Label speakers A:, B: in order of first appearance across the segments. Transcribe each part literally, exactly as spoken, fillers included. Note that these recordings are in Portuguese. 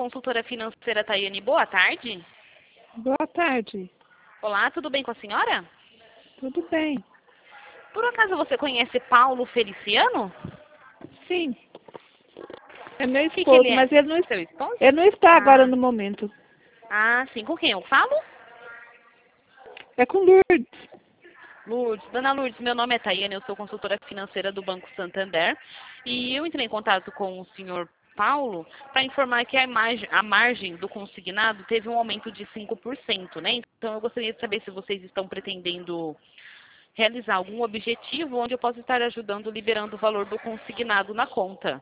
A: Consultora financeira Tayane, boa tarde.
B: Boa tarde.
A: Olá, tudo bem com a senhora?
B: Tudo bem.
A: Por acaso você conhece Paulo Feliciano?
B: Sim. É meu
A: O que, que
B: esposo,
A: ele é?
B: mas ele não,
A: Seu esposo?
B: ele não está
A: Ah.
B: agora no momento.
A: Ah, sim. Com quem eu falo?
B: É com Lourdes.
A: Lourdes. Dona Lourdes, meu nome é Tayane, eu sou consultora financeira do Banco Santander. E eu entrei em contato com o senhor Paulo para informar que a margem, a margem do consignado teve um aumento de cinco por cento, né? Então eu gostaria de saber se vocês estão pretendendo realizar algum objetivo onde eu possa estar ajudando, liberando o valor do consignado na conta.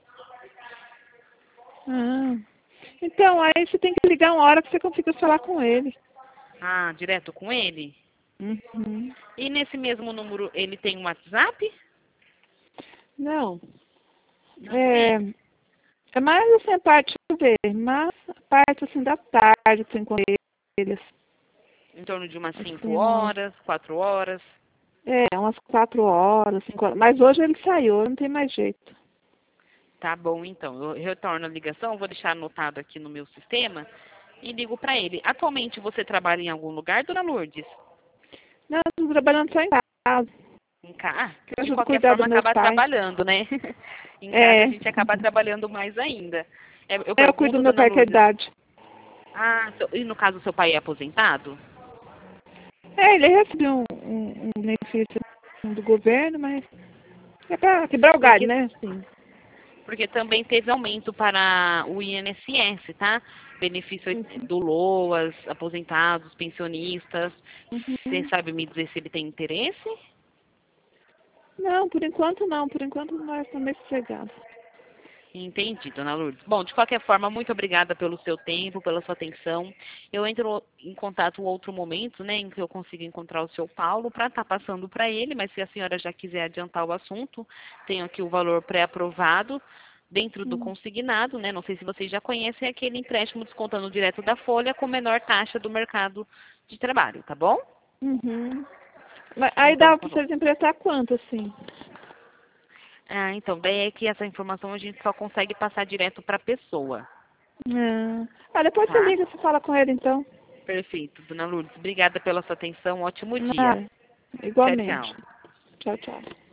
B: Ah. Então, aí você tem que ligar uma hora que você consiga falar com ele.
A: Ah, direto com ele?
B: Uhum.
A: E nesse mesmo número ele tem um WhatsApp?
B: Não.
A: Não
B: É,
A: tem.
B: é mais assim a parte de ver, mas a parte assim da tarde, assim, com eles.
A: Em torno de umas cinco
B: Assim, umas,
A: horas, quatro horas.
B: é, umas quatro horas, cinco horas. Mas hoje ele saiu, não tem mais jeito.
A: Tá bom, então. Eu retorno a ligação, vou deixar anotado aqui no meu sistema e ligo para ele. Atualmente você trabalha em algum lugar, dona Lourdes?
B: Não, eu tô trabalhando só em casa.
A: Em casa?
B: Eu
A: De
B: ajudo a
A: qualquer
B: cuidar
A: forma,
B: dos meus
A: acaba
B: pais.
A: trabalhando, né? Em casa a
B: É.
A: gente acaba trabalhando mais ainda. É, Eu
B: Eu cuido
A: pergunto,
B: do meu
A: dona
B: pai com a
A: Lourdes.
B: idade.
A: Ah, seu- e no caso seu pai é aposentado?
B: É, ele recebeu um, um, um benefício do governo, mas é pra quebrar o galho,
A: Porque
B: né? Assim.
A: Porque também teve aumento para o I N S S, tá? Benefício do LOAS, aposentados, pensionistas. Você
B: Uhum.
A: sabe me dizer se ele tem interesse?
B: Não, por enquanto não. Por enquanto nós estamos meio sossegados.
A: Entendi, dona Lourdes. Bom, de qualquer forma, muito obrigada pelo seu tempo, pela sua atenção. Eu entro em contato em outro momento, né, em que eu consiga encontrar o seu Paulo para estar passando para ele, mas se a senhora já quiser adiantar o assunto, tenho aqui o valor pré-aprovado dentro do
B: Hum.
A: consignado, né? Não sei se vocês já conhecem, é aquele empréstimo descontando direto da folha com menor taxa do mercado de trabalho, tá bom?
B: Uhum. Mas aí
A: Então,
B: dava
A: tá
B: para
A: bom.
B: vocês emprestar quanto, assim?
A: Ah, então, daí é que essa informação a gente só consegue passar direto para a pessoa,
B: Ah, ah, depois você
A: tá?
B: liga, você fala com ele então.
A: Perfeito, dona Lourdes. Obrigada pela sua atenção. Ótimo dia.
B: Ah,
A: Tchau,
B: igualmente.
A: tchau.
B: Tchau, tchau.